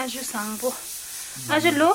아주 상보. 아주 로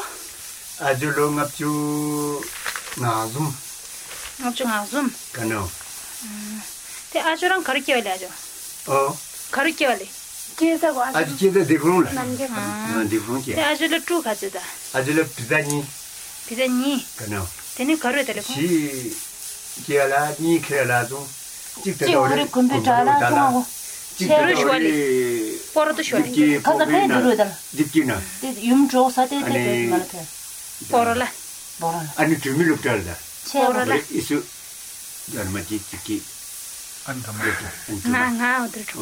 ngapchu ngazum. ngapchu ngazum. Kano. Te aju랑 가르쳐 원래 아주. 가르쳐 원래. 계속 아주 제대로 되고는 남게. 되고는 te aju를 쭉 가져다. 아주를 비자니. Kano. te니 가르쳐 달래. 시 기야라 니 크라라도 찍대도 우리 컴퓨터라 통하고. 제로 쇼리. 포로도 쇼리. 가서 해 들어다. 딥기나. юм조 사대대 말해. 포로라. 아니 주밀로 달다. 포로라. 이수 잘맞지 찍기. 안 담아도. 나가 어디 좀.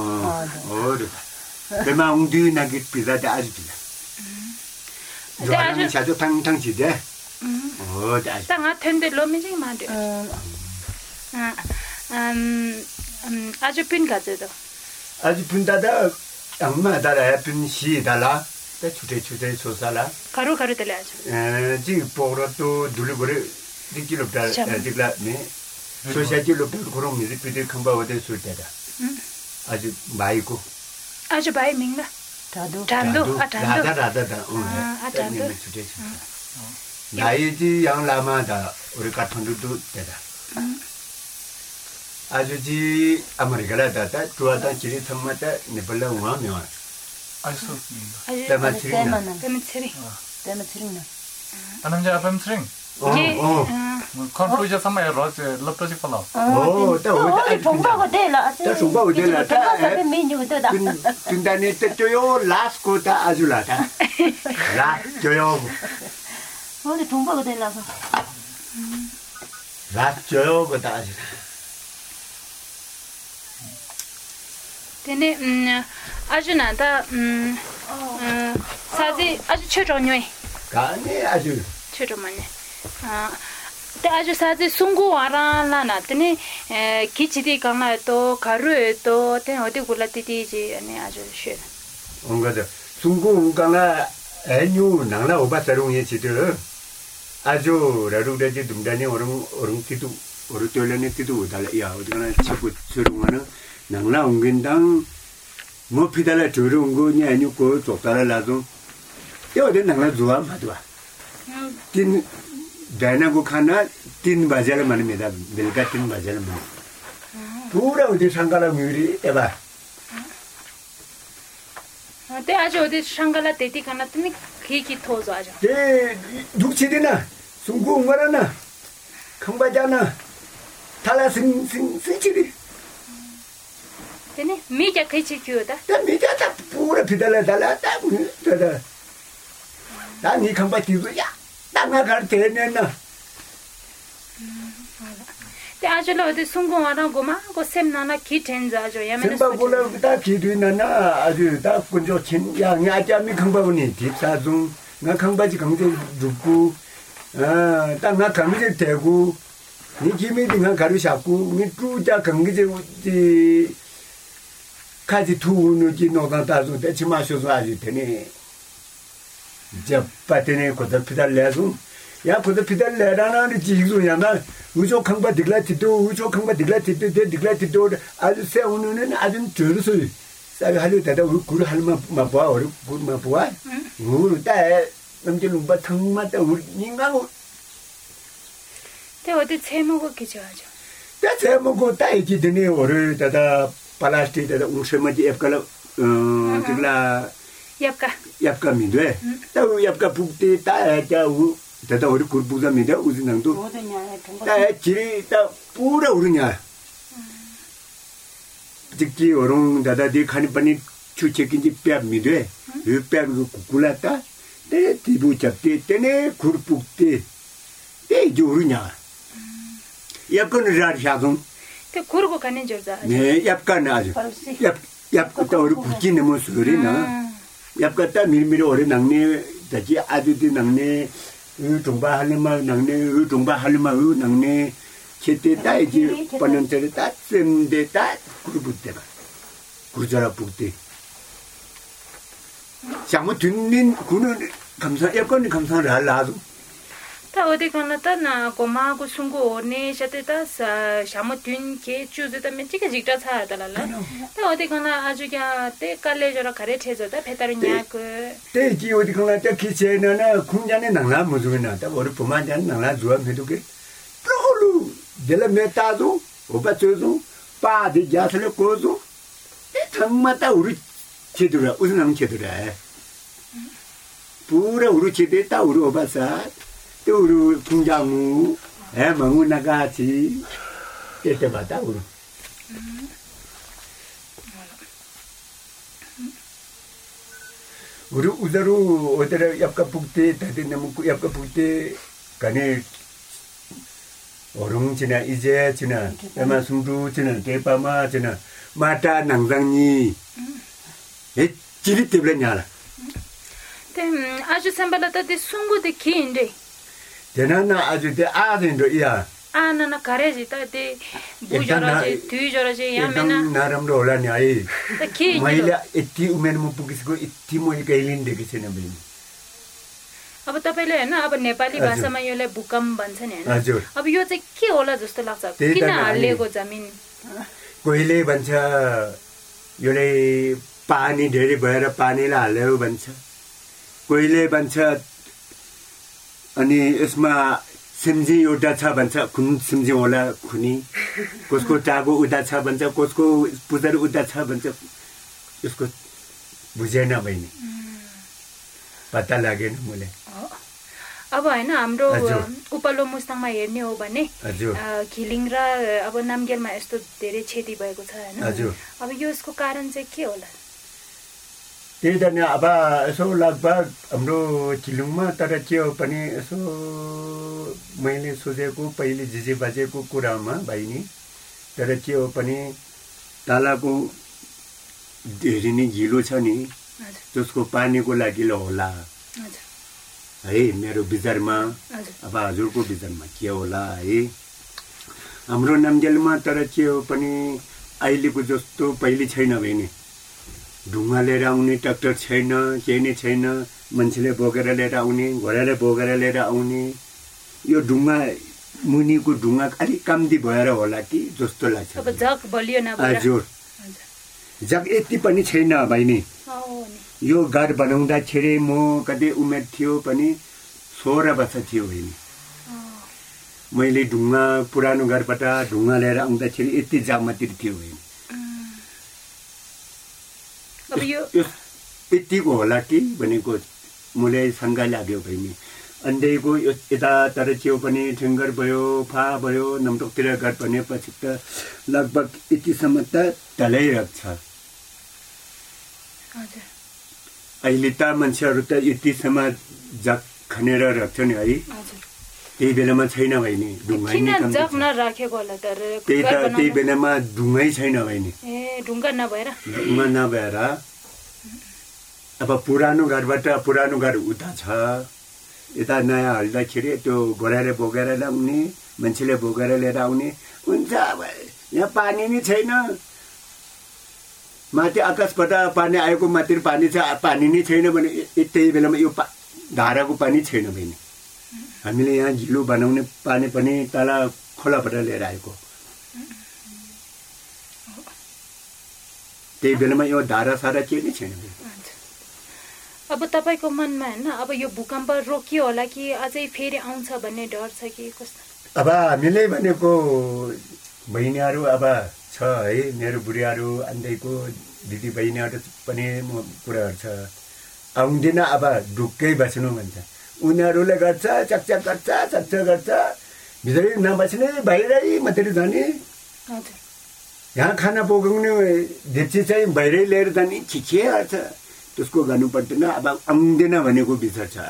내가 웅디 나기 비자다 아주다. 저는 자주 당지대. 아주. 땅아 텐데 로미지 마데. 아주 핀 가져도. 아주 분다다 엄마 달아 빈시 달아. 때 추대 소살아. 가루 달래 아주. 지 보러도 둘거를 디기로 달 디글라 네. 소샤지로 그런 미리 비디 컴바오데 술 때다. 아주 마이고. 아주 바이 민가. 단도. 라다다. 단도. 나이지 양라마다 우리 같은 것도 되다. 아주지 아메리카라다 좋아다 지리 탐마다 네발라 우마며. 아이소. 때마치리나. 때마치리나. 아남자 밤트링. 컨프루저 삼아야 로즈 럽터지 팔라. 또 동바가 되라. 동바가 되라. 동바가 민주도다. 근데 때요 라스코다 아줄라다. 라줘요. 어디 동바가 되라서. 라줘요 그다 아줄. 근데 아주 나다 사지 아주 최종녀. 가네 아주. 최종만네. te ajo saje sungu arana na tene kichidi kana to karu to te odi gulatiti ji ane ajo she ongaja sungu kana enyu nangna oba sarung ye chi들 ajo rarudeji dumdani orang titu oru tolene titu dala ya odana chiku surungana nangna ongindang mo pidala turungu nya enyu ko chotala lazo yo de nangna zuwa madwa tin Dana को खाना 3 बजे माने मेरा बिल्का 3 बजे माने पूरा उधर संगाला म्यूरी एबा ते आज उधर संगाला तेती खाना तुम की थोज आज ते दुखची देना सुंगु उंगराना खंबाजाना थाला सिंचिरी तेने मी क्या खींची क्यों था ते मी क्या था पूरा फिदला दला ता ता नी खंबा तीजो या 땅아 갈 때는 te ajo lo de sungu ara goma go semnana ki tenza jo yamen semba고라 다 기도이나나 아주 다 군조 친 양야자미 강바분이 딥사중 나 강바지 강제 죽고 땅아 강제 되고 니 김이디 나 가르샤고 니 뚜자 강제 우지 카지 투누지 노다다도 대치마셔서 아주 되네 잡바테네 고다 피달래서 야 고다 피달래라는 지구야나 우조 강바 딜라티도 딜라티도 아주 세우는 아주 들으서 사가 하려 되다 우리 구를 할만 마봐 우리 구를 마봐 우리 때 남들 lumba 탕마다 우리 인간고 te 어디 제목을 기저하죠 때 제목고 따이지 되네 우리 다다 플라스틱 다다 우스마지 앱깔 딜라 yapka midwe ta yapka pukte ta ja u ta ori kurbuza midya uzinangdo ta chiri ta pura urunya tikki orong dada de khani pani chuchekinji pyap midwe yu pyap kukulata te tibu chapte tene kurpukte te jorunya yapka nar shagum te kurgo kanen jorda ne yapka na yapka ta ori kuchine mo surina yapkata 밀밀 오래 낭네 다지 아주디 낭네 동바 할마 낭네 동바 할마 낭네 제때 따이지 번년tere 따 셈데 따 그부때가 구자라 북대 장모 듣는 구는 감사 약간 감사를 할라도 다 어디 가나 따나 고마고 숨고 오네 샤테다 샤모 듄게 주즈다면 찌게 직자 차다랄라 다 어디 가나 아주야 때 깔레저라 가레체저다 배다르냐 그 때지 어디 가나 때 기체나 군자네 나나 무주나 다 우리 부만잔 나나 주어 해도게 프로루 델라 메타도 오바초도 빠디 야슬 고도 정말다 우리 제대로 무슨 남 제대로 pura uru cede ta uru obasa tu uru kunjamu menggunakan itu bata uru uru udaru udara yapka bukti tadi namuku yapka bukti kane orang Cina ije Cina emang sumdu Cina depama Cina mata nangzangni cirit tebelnya lah 아주 선발하다데 숨고데 긴데 대나나 아주 대 아든도 이야 아나나 가레지다데 부저라지 뒤저라지 야메나 나름도 올라니 아이 키 마일라 에티 우멘 모 पुगिसको एति मोइ गइलिन देखे छैन बहिनी अब तपाईले हैन अब नेपाली भाषामा योले भूकम्प भन्छ नि हैन हजुर अब यो चाहिँ के होला जस्तो लाग्छ किन हालेको जमिन कोहीले भन्छ योले पानी धेरै भएर पानीले हाल्यो भन्छ कोहीले भन्छ अनि यसमा सिम्जी एउटा छ भन्छ कुन सिम्जी होला खुनी कसको टागो उदा छ भन्छ कसको पुदर उदा छ भन्छ यसको बुझेन बहिनी पत्ता लागेन मलाई अब हैन हाम्रो उपल्लो मुस्ताङमा हेर्ने हो भने खिलिङ र अब नामगेलमा यस्तो धेरै क्षति भएको छ हैन अब यसको कारण चाहिँ के होला त्यही त नि अब यसो लगभग हाम्रो खिलिङमा तर के हो पनि यसो मैले सोचेको पहिले जिजे बाजेको कुरामा बहिनी तर के हो पनि तालाको धेरै नै गिलो छ नि त्यसको पानीको लागि होला है मेरो विचारमा अब हजुरको विचारमा के होला है हाम्रो नामगेलमा तर के हो पनि अहिलेको जस्तो पहिले छैन बहिनी ढुङ्गा लिएर आउने ट्र्याक्टर छैन केही नै छैन मान्छेले बोकेर लिएर आउने घोडाले बोकेर लिएर आउने यो ढुङ्गा मुनिको ढुङ्गा अलिक कम्ती भएर होला कि जस्तो लाग्छ अब जग बलियो न हजुर जग यति पनि छैन बहिनी यो घर बनाउँदाखेरि म कति उमेर थियो पनि 16 वर्ष थियो बहिनी मैले ढुङ्गा पुरानो घरबाट ढुङ्गा लिएर आउँदाखेरि यति जग मात्र थियो बहिनी अब यो यतिको होला कि भनेको मलाई शङ्का लाग्यो बहिनी अन्डेको यता तर छेउ पनि ठेङ्गर भयो फा भयो नम्टोकतिर घर भनेपछि त लगभग यतिसम्म त ढलाइरहेको छ अहिले त मान्छेहरू त यतिसम्म जग खनेर राख्छ नि है त्यही बेलामा छैन बहिनी ढुङ्गै नै कम जग नराखेको होला तर त्यही बेलामा ढुङ्गै छैन बहिनी ढुङ्गा नभएर अब पुरानो घरबाट पुरानो घर उता छ यता नयाँ हाल्दाखेरि त्यो घोडाले बोकेर ल्याउने मान्छेले बोकेर लिएर आउने हुन्छ अब यहाँ पानी नै छैन माथि आकाशबाट पानी आएको माथि पानी छ पानी नै छैन भने त्यही बेलामा यो धाराको पानी छैन बहिनी हामीले यहाँ झिलो बनाउने पानी पनि तल खोलाबाट लिएर आएको त्यही बेलामा यो धारा सारा के नै छैन अब तपाईको मनमा हैन अब यो भूकम्प रोकियो होला कि अझै फेरि आउँछ भन्ने डर छ कि कस्तो अब हामीले भनेको बहिनीहरू अब छ है मेरो बुढियाहरू अन्दैको दिदी बहिनीहरू पनि कुराहरू छ आउँदैन अब ढुक्कै बस्नु भन्छ उनीहरूले गर्छ चकचक गर्छ भित्रै नबस्ने बाहिरै मात्रै जाने यहाँ खाना पकाउने डेक्ची चाहिँ बाहिरै लिएर जाने छिखे गर्छ त्यसको गर्नु पर्दैन अब आउँदैन भनेको विचार छ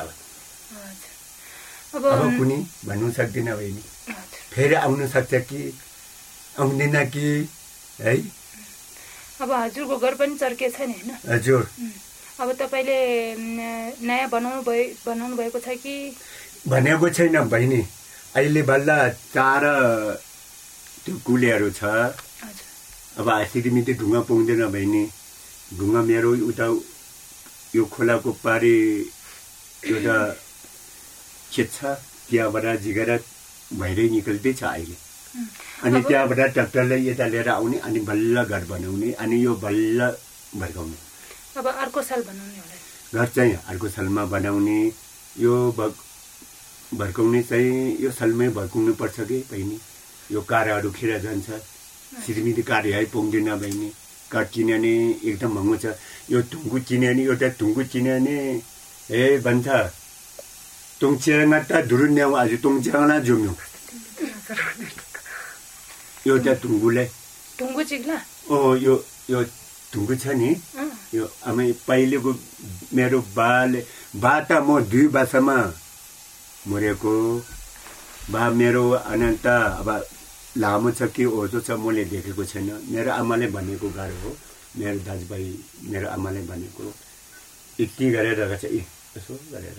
अब कुनै भन्नु सक्दिन बहिनी फेरि आउन सक्छ कि आउँदैन कि है अब हजुरको घर पनि चर्के छ नि हैन हजुर अब तपाईले नयाँ बनाउनु भएको छ कि भनेको छैन बहिनी अहिले बल्ल 4 त्यो कुलेहरू छ अब आसिरी मिति ढुङ्गा पाउँदैन बहिनी ढुङ्गा मेरो उता यो खोलाको पारी एउटा खेत छ त्यहाँबाट झिकेर भइरै निकल्दै छ अहिले अनि त्यहाँबाट ट्र्याक्टरले यता लिएर आउने अनि बल्ल घर बनाउने अनि यो बल्ल भर्काउने अब अर्को साल बनाउने होला घर चाहिँ अर्को सालमा बनाउने यो भर्काउने चाहिँ यो सालमै भर्काउनु पर्छ कि बहिनी यो काराहरू खेर जान्छ सिरमिरी कार है पुग्दैन बहिनी काठ किन्यो भने एकदम महँगो छ यो ढुङ्गु किन्यो भने एउटा ढुङ्गु किन्यो भने भन्छ तुङच्याङमा त धुरुन्याउ आज तुङच्याङला जुम्यौ एउटा ढुङ्गुलाई ढुङ्गु चिक्ला यो ढुङ्गु छ नि यो आमै पहिलेको मेरो बा त म 2 वर्षमा मरेको बा मेरो अनन्त अब लामो छ कि ओझो छ मैले देखेको छैन मेरो आमाले भनेको गाह्रो हो मेरो दाजुभाइ मेरो आमाले भनेको यति गरेर राखेको छ यसो गरेर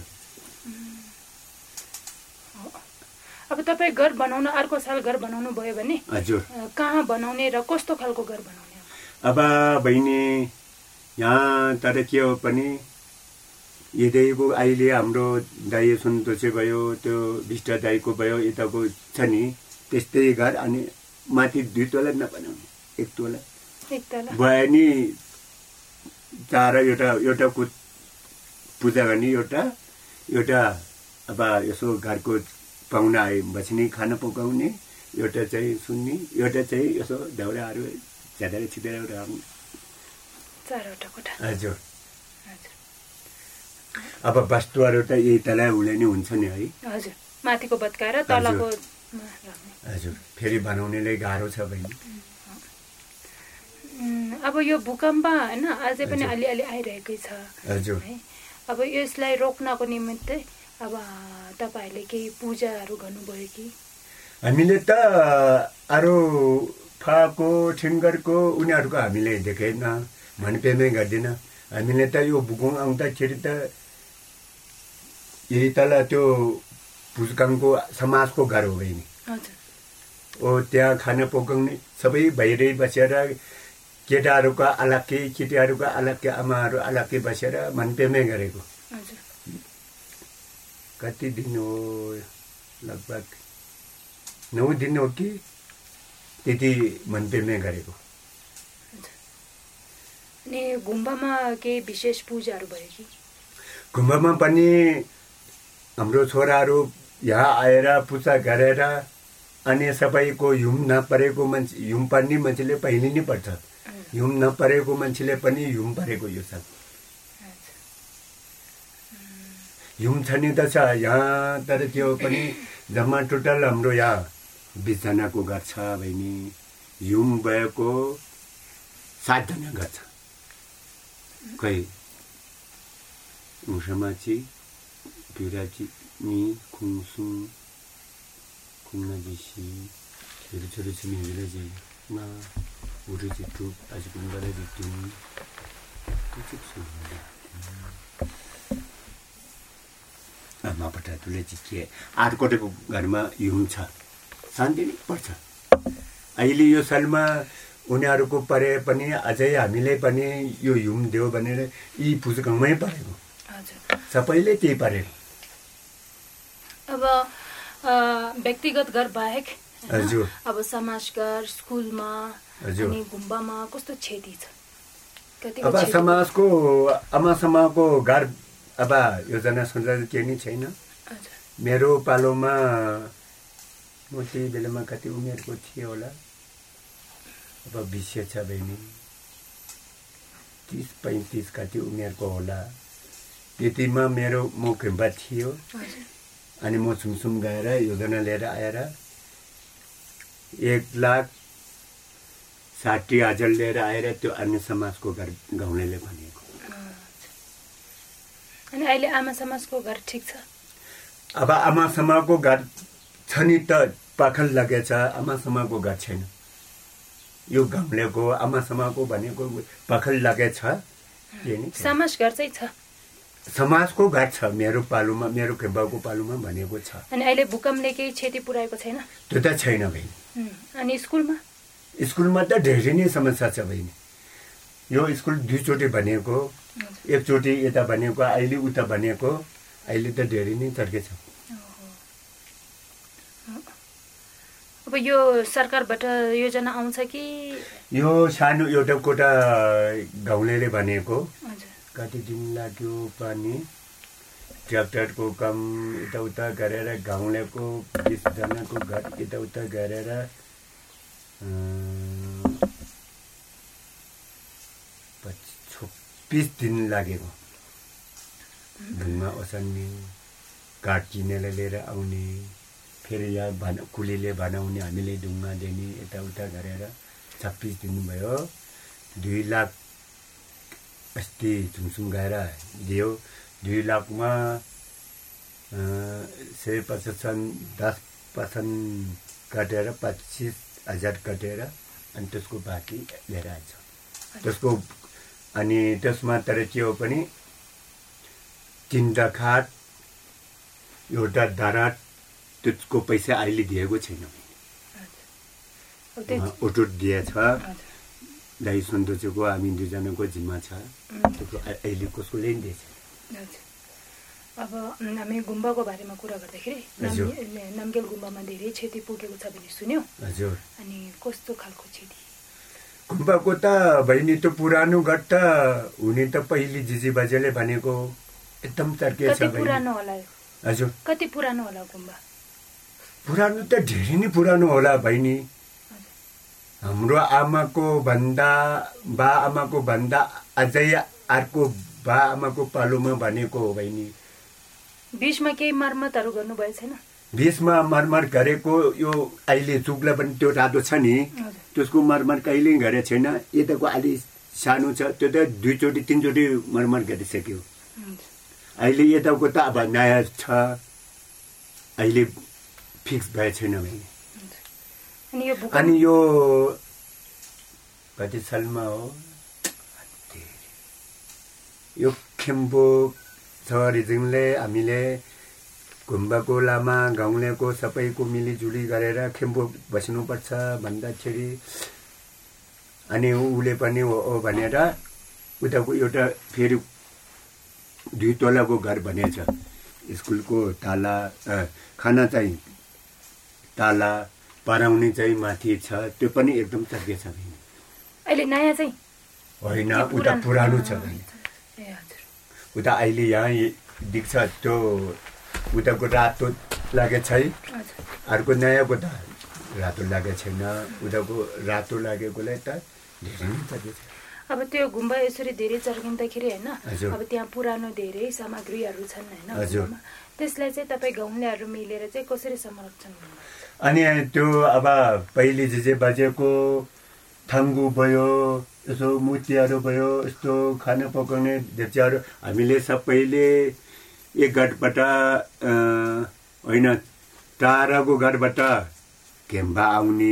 अब तपाईँ घर बनाउन अर्को साल घर बनाउनु भयो भने हजुर कहाँ बनाउने र कस्तो खालको घर बनाउने अब बहिनी यहाँ तर के हो पनि यदैको अहिले हाम्रो दाइ सुन्तोचे भयो त्यो विष्ट दाइको भयो यताको छ नि त्यस्तै घर अनि माथि 2 तला नबनाउने 1 तला भयो नि 4 एउटा पूजा गर्ने एउटा अब यसो घरको पाहुना आए बस्ने खाना पकाउने एउटा चाहिँ सुन्ने एउटा चाहिँ यसो दाउराहरू ज्यादा छिटेर राख्ने 4वटा कोठा हजुर अब वस्तुहरू त यही तला हुने नै हुन्छ नि है हजुर माथिको बत्काएर तलको हजुर फेरि बनाउनेले गाह्रो छ बहिनी अब यो भूकम्प हैन अझै पनि अलिअलि आइरहेकै छ हजुर अब यसलाई रोक्नको निमित्त अब तपाईहरुले केही पूजाहरू गर्नुभयो कि हामीले त अरु फाको ठिङ्गरको उनीहरुको हामीले देखेन मनपेमै गर्दिन हामीले त यो भूकम्प आउँदाखेरि त यही तल त्यो भूकम्पको समाजको घर हो बहिनी हजुर ओ त्यहाँ खाना पकाउने सबै बाहिरै बसेर केटाहरुका अलग्गै केटीहरुका अलग्गै आमाहरु अलग्गै बसेर मनपेमै गरेको हजुर कति दिन हो लगभग 9 दिन हो कि त्यति मनपेमै गरेको अनि गुम्बामा के विशेष पूजाहरू भयो कि गुम्बामा पनि हाम्रो छोराहरू यहाँ आएर पूजा गरेर अनि सबैको हिउँ नपरेको मान्छे हिउँ पर्ने मान्छेले पहिले नै पर्छ हिउँ नपरेको मान्छेले पनि हिउँ परेको यो साल हिउँ छने त छ यहाँ तर त्यो पनि जम्मा टोटल हाम्रो यहाँ 20 जनाको घर छ बहिनी हिउँ भएको 7 जना घर छ खै मुसमाची बिराजी नि खुङसुङ खुङनाजिसी छोरी छिमी बिराजी मा उरुजी टुप आज गुम्बाले दिटु आमा पटातुले चिके आठकोटेको घरमा हिउँ छ शान्ति नै पर्छ अहिले यो सालमा उनीहरुको परे पनि अझै हामीले पनि यो हिउँ देऊ भनेर यी पुजकमै परेको हजुर सबैले त्यही परेको अब व्यक्तिगत घर बाहेक हजुर अब समाज घर स्कुलमा हजुर अनि गुम्बामा कस्तो क्षति छ कति अब समाजको आमा समाजको घर अब योजना सोचा के नि छैन हजुर मेरो पालोमा म त्यही बेलामा कति उमेरको थिए होला अब 20 छ बहिनी 30-35 कति उमेरको होला त्यतिमा मेरो म खेम्बा थियो अनि म सुमसुम गएर योजना लिएर आएर 1,60,000 लिएर आएर त्यो अन्य समाजको घर गाउँलेले भनेको अनि अहिले आमा समाजको घर ठीक छ अब आमा समाजको घर छ नि त पाखल लागेछ आमा समाजको घर छैन यो गाउँलेको आमा समाजको भनेको पाखल लागेछ के नि समाज घर चाहिँ छ समाजको घर छ मेरो पालुमा मेरो खेम्बाको पालुमा भनेको छ अनि अहिले भूकम्पले केही क्षति पुर्याएको छैन त्यो त छैन बहिनी अनि स्कुलमा त धेरै नै समस्या छ बहिनी यो स्कुल 2 चोटि बनेको एक चोटि यता बनेको अहिले उता बनेको अहिले त धेरै नै चर्के छ यो सरकारबाट योजना आउँछ कि यो सानो एउटा कोटा गाउँलेले भनेको हजुर कति दिन लाग्यो पानी ट्र्याक्टरको काम यताउता गरेर गाउँलेको 20 जनाको घर यताउता गरेर 20 दिन लागेको ढुङ्गा ओसार्ने काठ किनेर लिएर आउने फेरि यहाँ कुलीले बनाउने हामीले ढुङ्गा दिने यताउता गरेर 26 दिन भयो 2 लाख अस्ति झुमसुम गएर दियो 2 लाखमा 10% काटेर 25,000 काटेर अनि त्यसको बाँकी लिएर आउँछ त्यसको अनि त्यसमा तर के हो पनि 3 खाट एउटा दाराट त्यसको पैसा अहिले दिएको छैन उटुट दिएछ दाइ सन्तोषको हामी 2 जनाको जिम्मा छ त्यसको अहिले कसको ल्याइन दिएछ अब हामी गुम्बाको बारेमा कुरा गर्दाखेरि नामगेल गुम्बामा धेरै क्षति पुगेको छ भने सुन्यौ हजुर अनि कस्तो खालको क्षति गुम्बाको त बहिनी त पुरानो घट त हुने त पहिले जिजी बाजेले भनेको एकदम चर्के छ कति पुरानो होला हजुर कति पुरानो होला गुम्बा पुरानो त धेरै नै पुरानो होला बहिनी हाम्रो आमाको भन्दा बा आमाको भन्दा अझै अर्को बा आमाको पालोमा भनेको हो बहिनी 20 मा केही मर्मतहरु गर्नु भए छैन 20 मा मर्मर गरेको यो अहिले जुगला पनि त्यो रातो छ नि त्यसको मर्मर कहिले गरे छैन यताको अलि सानो छ त्यो त 2 चोटी 3 चोटी मर्मर गरिसक्यो अहिले यताको त अब नयाँ छ अहिले फिक्स भए छैन भने अनि यो कति सालमा हो यो खेम्बो छरिजिङले हामीले गुम्बाको लामा गाउँलेको सबैको मिलिजुली गरेर खेम्बो बस्नुपर्छ भन्दाखेरि अनि उले पनि हो भनेर उताको एउटा फेरि 2 तलाको घर बनेछ स्कुलको ताला खाना चाहिँ ताला पराउने चाहिँ माथि छ त्यो पनि एकदम चर्के छ अहिले नयाँ चाहिँ होइन उता पुरानो छ उता अहिले यहाँ देख्छ त्यो उताको रातो लागे छै अर्को नयाँको त रातो लागे छैन उताको रातो लागेकोलाई त धेरै नै चर्के छ अब त्यो गुम्बा यसरी धेरै चर्किँदाखेरि हैन अब त्यहाँ पुरानो धेरै सामग्रीहरू छन् हैन त्यसलाई चाहिँ तपाई गाउँलेहरू मिलेर चाहिँ कसरी संरक्षण गर्नुहुन्छ अनि त्यो अब पहिले जे बाजेको थाङ्गु भयो यसो मुतियाहरू भयो यस्तो खाना पकाउने डेक्चीहरू हामीले सबैले एक घरबाट होइन टाढाको घरबाट घेम्बा आउने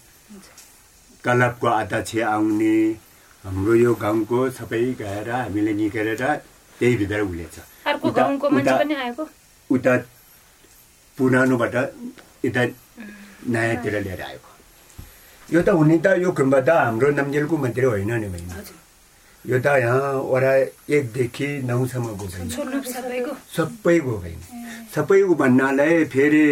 कलपको आधा छे आउने हाम्रो यो गाउँको सबै गएर हामीले निकालेर त्यही भित्र उलेछ अर्को गाउँको मान्छे पनि आएको उता पुरानोबाट यता नयाँतिर लिएर आएको यो त हुने त यो गुम्बा त हाम्रो नामगेलको मात्रै होइन नि बहिनी यो त यहाँ वडा 1 देखि 9 सम्मको बहिनी सबैको बहिनी सबैको भन्नाले फेरि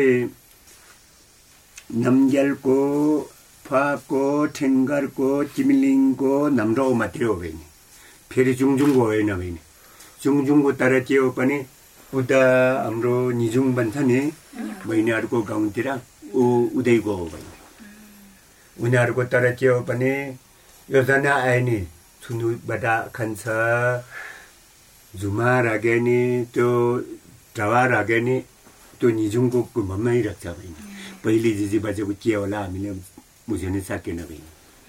नामगेलको फाको ठेङ्गरको चिमलिङको नाम्रो मात्रै हो बहिनी फेरि जुङजुङको होइन बहिनी जुङजुङको तर के हो पनि उता हाम्रो निजुङ भन्छ नि बहिनीहरूको गाउँतिर उदयको हो बहिनी उनीहरूको तर के हो पनि योजना आए नि सुनुबाट खान्छ झुमा रागे नि त्यो ढवा रागे नि त्यो निजुङको गुम्बामै राख्छ बहिनी पहिले जिजी बाजेको के होला हामीले बुझ्न सकेन बहिनी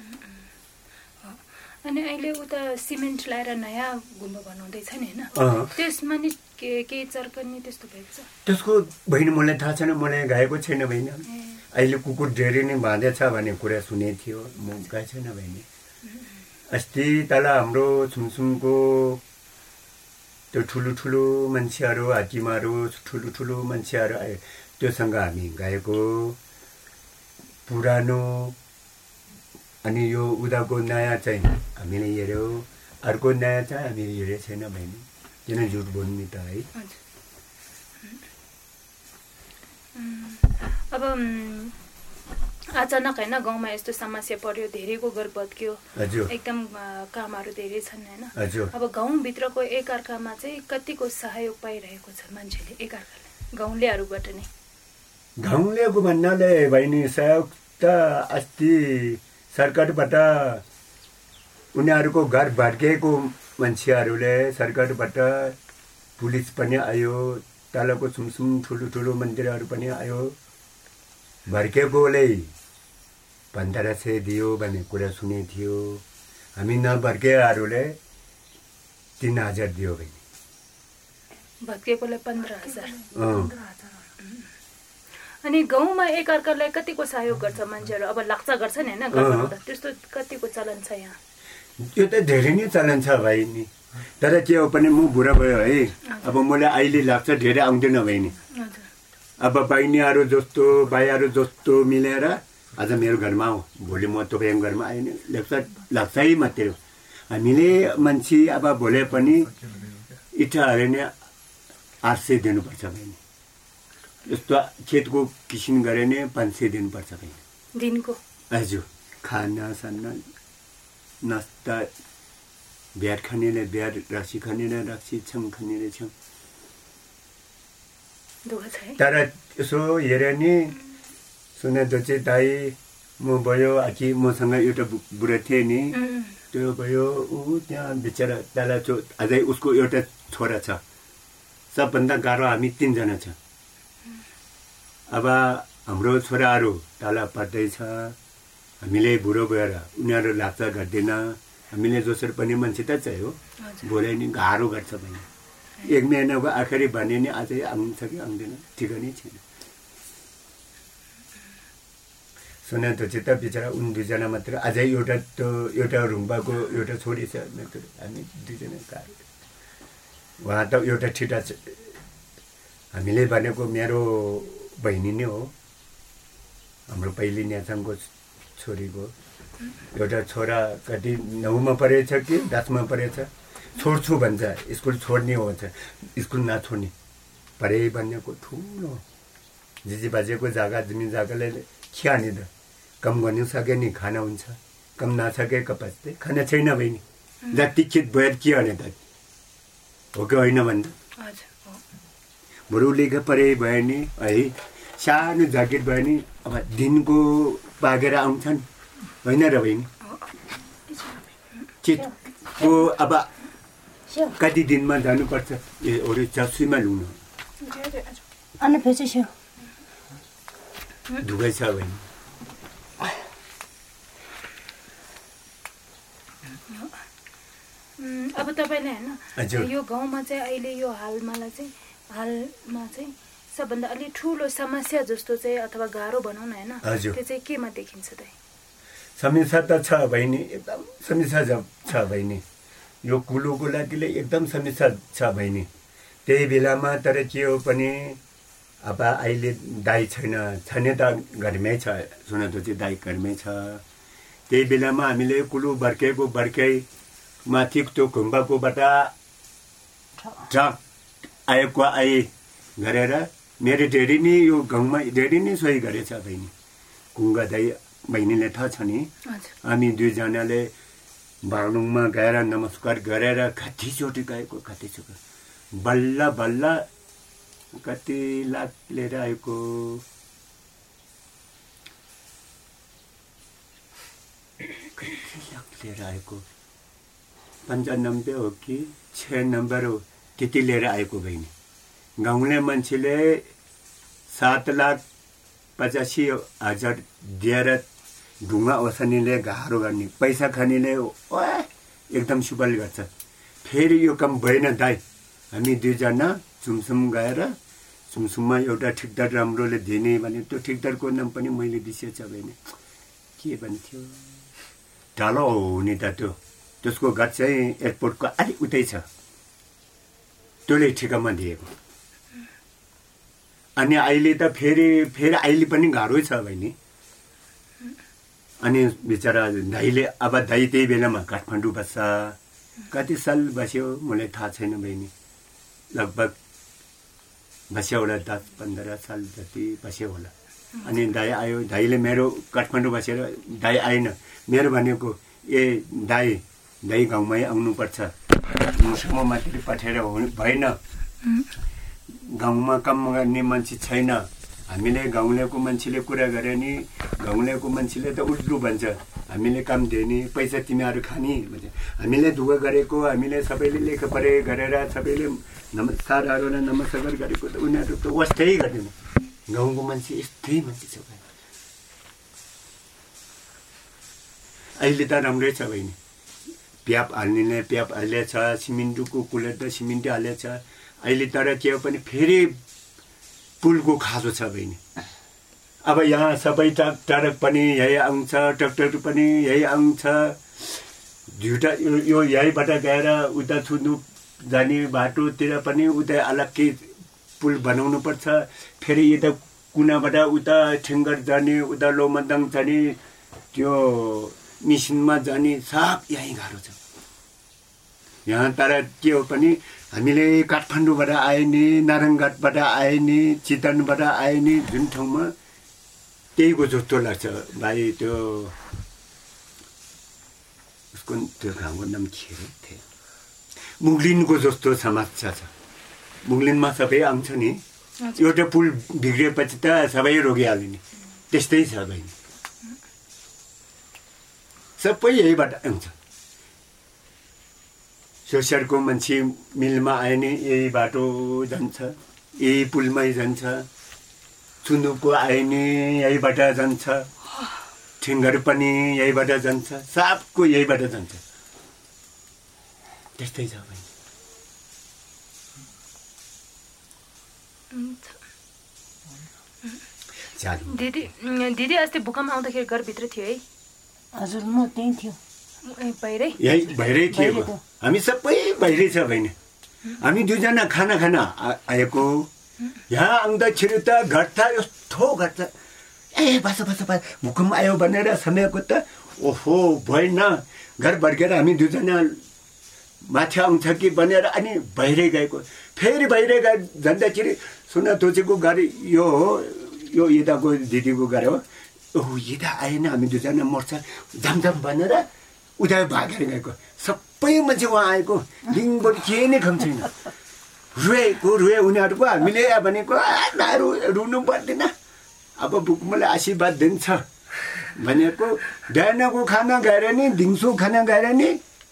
अनि अहिले उता सिमेन्ट लाएर नयाँ गुम्बा बनाउँदैछ नि हैन त्यसमा नि के चर्कनी त्यस्तो भएको छ त्यसको बहिनी मलाई थाहा छैन मलाई गएको छैन बहिनी अहिले कुकुर धेरै नै बाँधेछ भन्ने कुरा सुनेको थियो म गएको छैन बहिनी अस्ति तल हाम्रो छुमछुमको त्यो ठुलो मान्छेहरू हाकिमाहरू ठुलो मान्छेहरू आए त्योसँग हामी गएको पुरानो अनि यो उदाको नयाँ चाहिँ हामीले हेर्यो अर्को नयाँ चाहिँ हामीले हेरेको छैन बहिनी किन झुट बोल्ने त है अब अचानक हैन गाउँमा यस्तो समस्या पर्यो धेरैको घर भत्क्यो हजुर एकदम कामहरु धेरै छन् हैन हजुर अब गाउँभित्रको एकअर्कामा चाहिँ कतिको सहयोग पाइरहेको छ मान्छेले एकअर्कालाई गाउँलेहरुबाट नै गाउँलेको भन्नाले बहिनी सहयोग त अस्ति सरकारबाट उनीहरुको घर भत्केको मान्छेहरुले सरकारबाट पुलिस पनि आयो तलको सुमसुम ठुलो मन्दिरहरु पनि आयो भर्केकोले 1500 दियो भन्ने कुरा सुनेको थियो हामी नभर्केहरूले 3000 दियो भने भत्केकोले 15000 अनि गाउँमा एकअर्कालाई कतिको सहयोग गर्छ मान्छेहरु अब लाग्छ गर्छन् हैन गाउँमा त त्यस्तो कतिको चलन छ यहाँ त्यो त धेरै नै चलन छ भाइ नि तर के हो पनि म बुढा भयो है अब मलाई अहिले लाग्छ धेरै आउँदैन बहिनी अब बहिनीहरु जस्तो भाइहरु जस्तो मिलेर आज मेरो घरमा हो भोलि म तपाईको घरमा आएन लाग्छ है मात्रै हामीले मान्छे अब भोले पनि इटाहरु नै 800 दिनुपर्छ बहिनी यस्तो खेतको किसिम गरे नै 500 दिनुपर्छ बहिनी दिनको हजुर खाना साना नास्ता बिहार खानेले बिहार राशि खानेले राशि छम खानेले छम तर यसो हेरे नि सुने दोचे दाई म भयो आकी मसँग एउटा बुढा थिए नि त्यो भयो उ त्यहाँ बिचरा तला अझै उसको एउटा छोरा छ सबभन्दा गाह्रो हामी 3 जना छ अब हाम्रो छोराहरु तला पढ्दैछ हामीले बुढो भएर उनीहरु लाग्छ गर्दैन हामीले जसरी पनि मान्छे त चाहियो बोले नि गाह्रो गर्छ भने 1 महिनाको आखरी भने नि अझै आउँछ कि आउँदैन ठिकै छैन सुने त चित्त बिचरा उन 2 जना मात्र अझै एउटा रुम्बाको एउटा छोरी छ मात्र हामी 2 जना गाह्रो वहाँ त एउटा ठिटा छ हामीले भनेको मेरो बहिनी नै हो हाम्रो पहिली न्याछाङको छोरीको एउटा छोरा कति 9 मा पढेछ कि 10 मा पढेछ छोड्छु भन्छ स्कुल छोड्ने हो स्कुल नछोड्ने पढे भन्नेको ठुलो जिजी बाजेको जग्गा जमिन जग्गाले खियानी द कम गर्नु सके नि खाना हुन्छ कम नसके कपस्ते खाना छैन बहिनी जति खित भएर के गर्ने त हो कि होइन भन्दा हजुर बरु लेखा पढे भयो नि है सानो ज्याकेट भयो नि अब दिनको पागेर आउँछन् होइन र बहिनी चितको अब कति दिनमा जानुपर्छ ए अरे चस्सीमा लुनु अनि फेरि छ दुगै छ बहिनी अब तपाईले हैन यो गाउँमा चाहिँ अहिले यो हालमा चाहिँ सबभन्दा अलि ठूलो समस्या जस्तो चाहिँ अथवा गाह्रो भनौं न हैन त्यो चाहिँ केमा देखिन्छ त समस्या त छ बहिनी एकदम समस्या छ बहिनी यो कुलोको लागिले एकदम समस्या छ बहिनी त्यही बेलामा तर के हो पनि अब अहिले दाइ छैन त घरमै छ सुन त चाहिँ दाइ घरमै छ त्यही बेलामा हामीले कुलो बर्कै माथि त्यो घुम्बाकोबाट ट्रक आएको आए गरेर मेरो धेरै नै यो गाउँमा धेरै नै सही गरेछ बहिनी कुङ्गा दाइ बहिनीले थाहा छ नि हामी 2 जनाले बागलुङमा गएर नमस्कार गरेर कतिचोटि गएको बल्ल कति लाख लिएर आएको आएको 95 हो कि 6 नम्बर हो त्यति लिएर आएको बहिनी गाउँले मान्छेले 7,85,000 दिएर ढुङ्गा ओसानीले गाह्रो गर्ने पैसा खानेले एकदम सुबल गर्छ फेरि यो काम भएन दाइ हामी 2 जना सुमसुम गएर सुमसुममा एउटा ठेकदार राम्रोले दिने भने त्यो ठेकदारको नाम पनि मैले बिर्सेछ भने के भन्थ्यो ढालो हो नि त त्यसको घर चाहिँ एयरपोर्टको अलि उतै छ त्यसले ठेकामा दिएको अनि अहिले त फेरि अहिले पनि गाह्रो छ बहिनी अनि बिचरा दाइले अब दाइ त्यही बेलामा काठमाडौँ बस्छ कति साल बस्यो मलाई थाहा छैन बहिनी लगभग बस्यो होला 10-15 साल जति बस्यो होला अनि दाइ आयो दाइले मेरो काठमाडौँ बसेर दाइ आएन मेरो भनेको दाइ गाउँमै आउनुपर्छ मुसुमा मात्रै पठाएर भएन गाउँमा काम गर्ने मान्छे छैन हामीले गाउँलेको मान्छेले कुरा गरे नि गाउँलेको मान्छेले त उल्टो भन्छ हामीले काम दिने पैसा तिमीहरू खाने भन्छ हामीले दुःख गरेको हामीले सबैले लेखा पढे गरेर सबैले नमस्कारहरू र नमस्कार गरेको त उनीहरू त वास्तै गर्दैन गाउँको मान्छे यस्तै मान्छे छ अहिले त राम्रै छ बहिनी प्याप हाल्नेले प्याप हालेछ सिमेन्टको कुलेर त सिमेन्ट हालेछ अहिले तर के हो पनि फेरि पुलको खाँचो छ बहिनी अब यहाँ सबै ट्रक पनि यही आउँछ ट्र्याक्टर पनि यही आउँछ झुटा यो यहीबाट गएर उता छुनु जाने बाटोतिर पनि उता अलग्गै पुल बनाउनु पर्छ फेरि यता कुनाबाट उता ठेङ्गर जाने उता लोमन्दाङ जाने त्यो मिसिनमा जाने सब यही गाह्रो छ यहाँ तर के हो पनि हामीले काठमाडौँबाट आए नि नारायणघाटबाट आए नि चितवनबाट आए नि जुन ठाउँमा त्यहीको जस्तो लाग्छ भाइ त्यो उसको त्यो गाउँको नाम के थियो मुगलिनको जस्तो समस्या छ मुगलिनमा सबै आउँछ नि एउटा पुल बिग्रिएपछि त सबै रोकिहाल्यो नि त्यस्तै छ बहिनी सबै यहीबाट आउँछ सोसियलको मान्छे मिलमा आए नि यही बाटो जान्छ यही पुलमै जान्छ सुन्दुकको आए नि यहीबाट जान्छ ठेङ्गर पनि यहीबाट जान्छ सबको यहीबाट जान्छ त्यस्तै छ बहिनी दिदी अस्ति भूकम्प आउँदाखेरि घरभित्र थियो है हजुर म त्यही थियो यही बाहिरै थियो हामी सबै बाहिरै छ बहिनी हामी दुईजना खाना आएको यहाँ आउँदाखेरि त घट्छ यस्तो घट्छ ए बस भूकम्प आयो भनेर समयको त ओहो भएन घर भड्केर हामी दुईजना माथि आउँछ कि भनेर अनि बाहिरै गएको फेरि बाहिरै जाँदाखेरि सुन तोचेको गाडी यो हो यो यताको दिदीको गाडी हो ओहो यता आएन हामी दुईजना मर्छ जाम भनेर उता भागेर गएको सबै मान्छे उहाँ आएको दिनभरि केही नै खान्छ छैन रुए उनीहरूको हामीले भनेको रुनु पर्दैन अब भूकम्पले आशीर्वाद दिन्छ भनेको बिहानको खाना गएर नि दिउँसो खाना गएर नि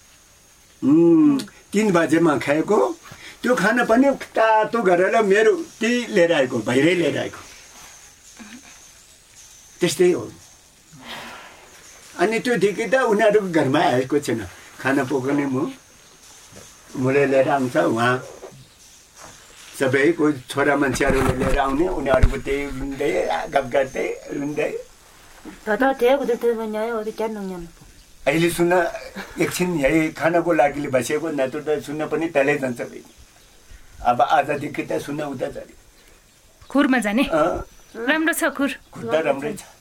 3 बजेमा खाएको त्यो खाना पनि तातो गरेर मेरो त्यही लिएर आएको बाहिरै लिएर आएको त्यस्तै हो अनि त्यो देखि त उनीहरूको घरमा आएको छैन खाना पकाउने मैले लिएर आउँछ उहाँ सबैको छोरा मान्छेहरूले लिएर आउने उनीहरूको त्यही रुन्दै गफ गर्दै रुन्दै अहिले सुन्न एकछिन यही खानाको लागि बसेको नत्र त सुन्न पनि तलै जान्छ अब आजदेखि त सुन्न उता जाने खुरमा जाने राम्रो छ खुर त राम्रै छ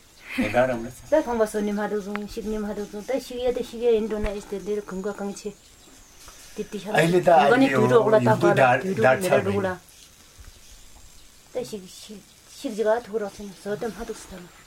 अहिले त 식지가 돌아서는 저도 하도 쓰다